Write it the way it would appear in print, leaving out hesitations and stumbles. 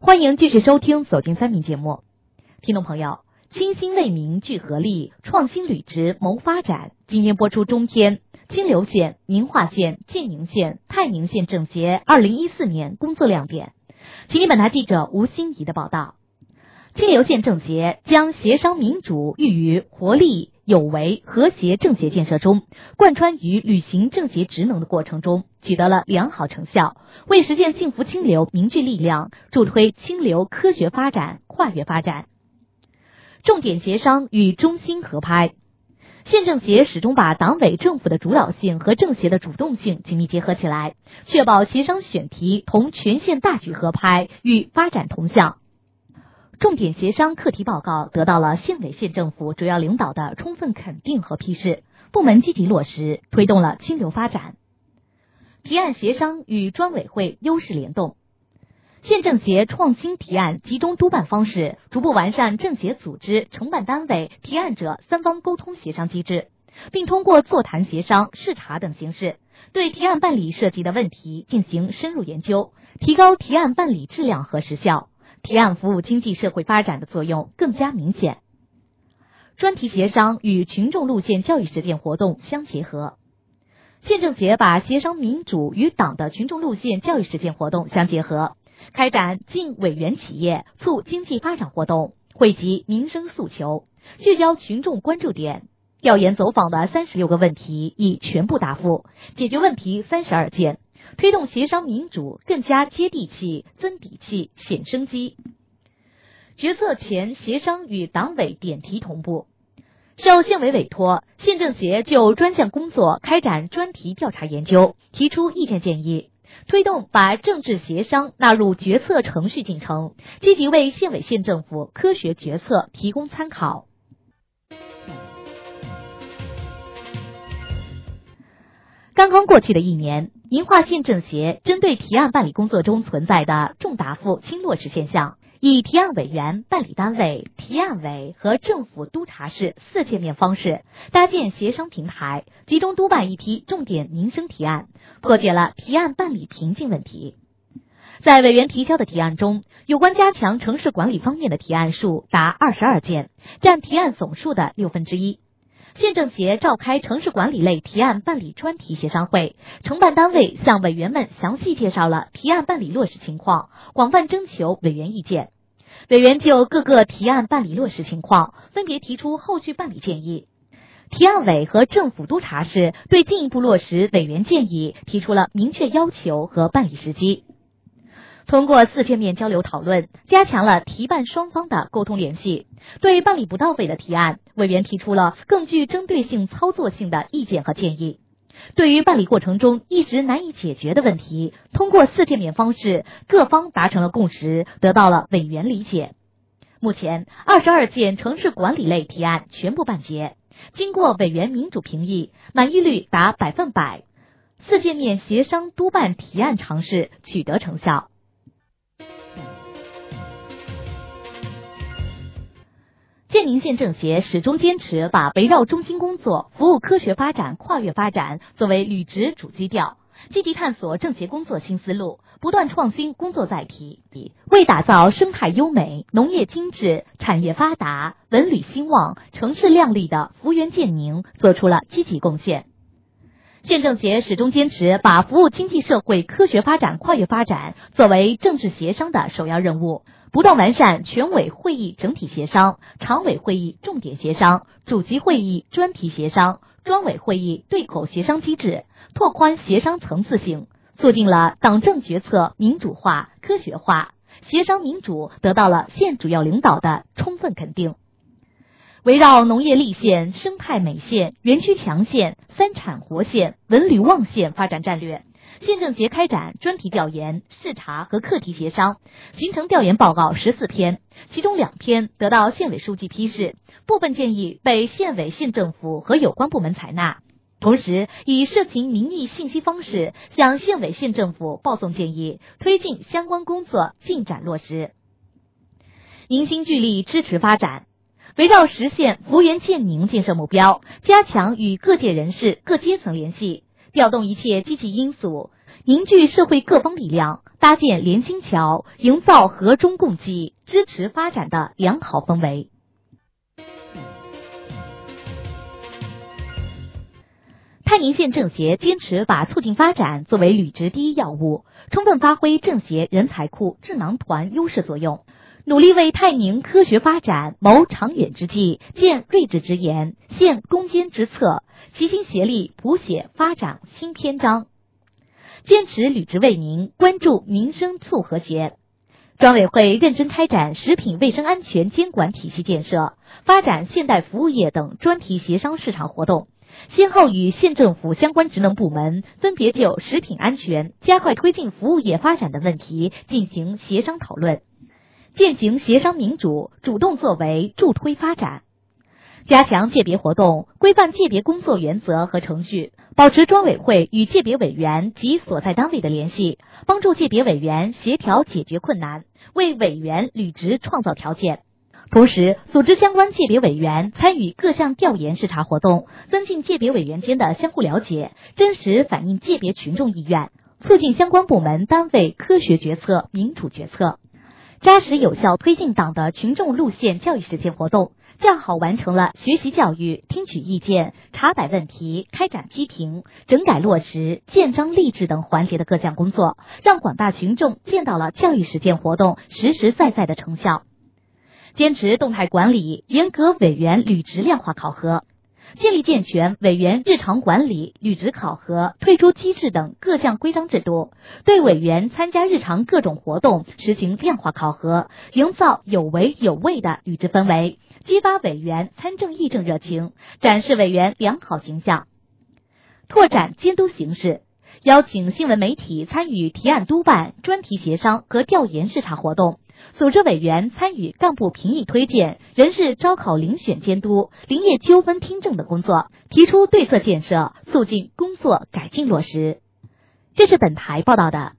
欢迎继续收听走进三民节目。听众朋友，清新为民聚合力，创新履职谋发展。今天播出中篇清流县、宁化县、建宁县、泰宁县政协2014年工作亮点，请听本台记者吴欣怡的报道。清流县政协将协商民主寓于活力、有为、和谐政协建设中，贯穿于履行政协职能的过程中，取得了良好成效，为实现幸福清流凝聚力量，助推清流科学发展、跨越发展。重点协商与中心合拍。县政协始终把党委政府的主导性和政协的主动性紧密结合起来，确保协商选题同全县大局合拍，与发展同向。重点协商课题报告得到了县委县政府主要领导的充分肯定和批示，部门积极落实，推动了清流发展。提案协商与专委会优势联动。县政协创新提案集中督办方式，逐步完善政协组织、承办单位、提案者三方沟通协商机制，并通过座谈协商、视察等形式，对提案办理涉及的问题进行深入研究，提高提案办理质量和时效，提案服务经济社会发展的作用更加明显。专题协商与群众路线教育实践活动相结合。县政协把协商民主与党的群众路线教育实践活动相结合，开展进委员企业促经济发展活动，汇集民生诉求，聚焦群众关注点，调研走访的36个问题已全部答复，解决问题32件，推动协商民主更加接地气、增底气、显生机。决策前协商与党委点题同步。受县委委托，县政协就专项工作开展专题调查研究，提出意见建议，推动把政治协商纳入决策程序进程，积极为县委县政府科学决策提供参考。刚刚过去的一年，宁化县政协针对提案办理工作中存在的重答复轻落实现象，以提案委员、办理单位、提案委和政府督察室4界面方式搭建协商平台，集中督办一批重点民生提案，破解了提案办理瓶颈问题。在委员提交的提案中，有关加强城市管理方面的提案数达22件，占提案总数的1/6。县政协召开城市管理类提案办理专题协商会，承办单位向委员们详细介绍了提案办理落实情况，广泛征求委员意见。委员就各个提案办理落实情况分别提出后续办理建议。提案委和政府督察室对进一步落实委员建议提出了明确要求和办理时机。通过4界面交流讨论，加强了提办双方的沟通联系。对办理不到位的提案，委员提出了更具针对性、操作性的意见和建议。对于办理过程中一直难以解决的问题，通过4界面方式，各方达成了共识，得到了委员理解。目前22件城市管理类提案全部办结，经过委员民主评议，满意率达100%。4界面协商督办提案尝试取得成效。建宁县政协始终坚持把围绕中心工作、服务科学发展、跨越发展作为履职主基调，积极探索政协工作新思路，不断创新工作载体，为打造生态优美、农业精致、产业发达、文旅兴旺、城市亮丽的福源建宁做出了积极贡献。县政协始终坚持把服务经济社会科学发展、跨越发展作为政治协商的首要任务，不断完善全委会议整体协商、常委会议重点协商、主席会议专题协商、专委会议对口协商机制，拓宽协商层次性，促进了党政决策民主化、科学化，协商民主得到了县主要领导的充分肯定。围绕农业立县、生态美县、园区强县、三产活县、文旅旺县发展战略，县政协开展专题调研、视察和课题协商，形成调研报告14篇，其中2篇得到县委书记批示，部分建议被县委县政府和有关部门采纳，同时以社情民意信息方式向县委县政府报送建议，推进相关工作进展落实。凝心聚力支持发展。围绕实现福源建宁建设目标，加强与各界人士、各阶层联系，调动一切积极因素， 凝聚社会各方力量，搭建连心桥，营造和衷共济、支持发展的良好氛围。泰宁县政协坚持把促进发展作为履职第一要务，充分发挥政协人才库智囊团优势作用，努力为泰宁科学发展谋长远之计，建睿智之言，献攻坚之策，齐心协力谱写发展新篇章。坚持履职为民，关注民生促和谐。专委会认真开展食品卫生安全监管体系建设，发展现代服务业等专题协商市场活动，先后与县政府相关职能部门分别就食品安全、加快推进服务业发展的问题进行协商讨论，践行协商民主，主动作为，助推发展。加强界别活动，规范界别工作原则和程序，保持专委会与界别委员及所在单位的联系，帮助界别委员协调解决困难，为委员履职创造条件。同时，组织相关界别委员参与各项调研视察活动，增进界别委员间的相互了解，真实反映界别群众意愿，促进相关部门单位科学决策、民主决策，扎实有效推进党的群众路线教育实践活动，较好完成了学习教育、听取意见、查摆问题、开展批评、整改落实、建章立制等环节的各项工作，让广大群众见到了教育实践活动实实在在的成效。坚持动态管理，严格委员履职量化考核，建立健全委员日常管理、履职考核、退出机制等各项规章制度，对委员参加日常各种活动实行量化考核，营造有为有位的履职氛围，激发委员参政议政热情，展示委员良好形象。拓展监督形式，邀请新闻媒体参与提案督办、专题协商和调研视察活动，组织委员参与干部评议推荐、人事招考遴选监督、林业纠纷听证等工作，提出对策建设，促进工作改进落实。这是本台报道的。